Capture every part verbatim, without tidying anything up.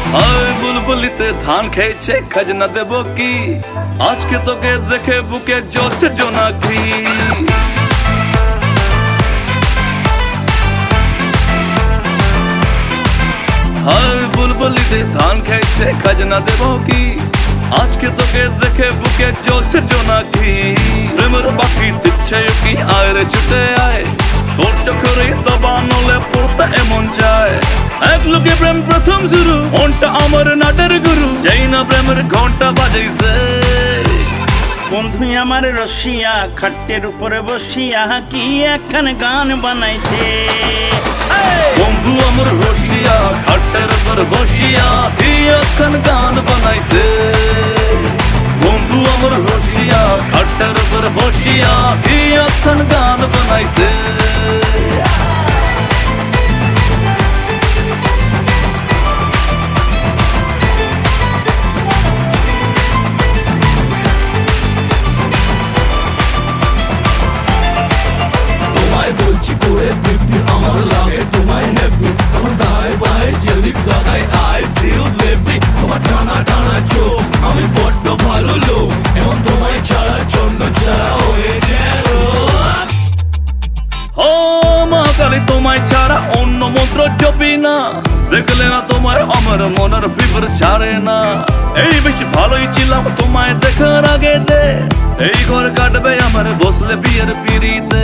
হায় বুলবুলিতে ধান খেয়েছে খাজনা দেব কি, আজকে তোকে দেখে বুকে জ্বলছে জোনাকি। হায় বুলবুলিতে ধান খেয়েছে খাজনা দেব কি, আজকে তোকে দেখে বুকে জ্বলছে জোনাকি। প্রেমের পাখি দিচ্ছে কি, আয় রে ছুটে আয়, তোর চোখের দবানলে পড়তে এমন চায়। এক লোকে প্রেম প্রথম শুরু, মনটা আমার নাটের গুরু, যেই না প্রেমের ঘন্টা বাজাইছে। বন্ধু আমার রসিয়া খাটের উপরে বসিয়া কি একখান গান বানাইছে। বন্ধু আমার রসিয়া খাটের উপরে বসিয়া কি একখান গান বানাইছে। বন্ধু আমার রসিয়া খাটের উপরে বসিয়া কি একখান গান বানাইছে। বলছি করে দিব্যি আমার লাগে তোমায় হেব্বি, আমার দায় বায় যেদিক তাকাই আই সিউ বেবি। তোমার টানা টানা চোখ আমি বড্ড ভালো লোক, এমন তোমায় ছাড়া চন্ড ছাড়া হয়েছে। ও মা কালী তোমায় ছাড়া অন্য মন্ত্র জপি না, দেখলে না তোমায় আমার মনের ফিবর ছাড়ে না। এই বেশি ভালোই ছিলাম তোমায় দেখার আগে দে, এই ঘর কাটবে আমার বসলে বিয়ের পিড়িতে।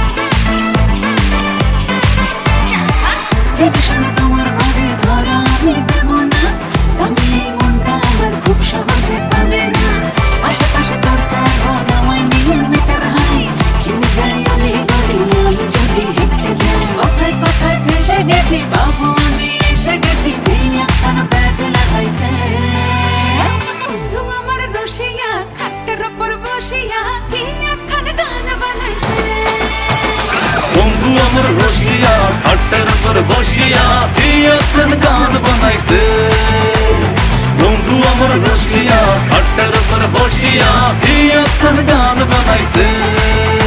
যে বিষণে তোমার ভাগে ধরা আমি দেব না, তবে এই মনটা আমার খুব সহজে পাবে না। আশেপাশে চর্চা হয় আমায় নিয়ে মিটার হাই, চিনে যাই আমি গড়ি আমি যদি হেঁটে যাই। কথায় কথায় ফেসে গেছি বাবু আমি এসে গেছি, যেই একখানা প্যাচ লাগাইছে। বন্ধু আমার রসিয়া খাটের ওপর বসিয়া কি একখানা গান বানাইছে। বন্ধু আমার রসিয়া খাটের উপর বসিয়া কি একখান গান বানাইছে। বন্ধু আমার রসিয়া খাটের উপর বসিয়া কি একখান গান বানাইছে।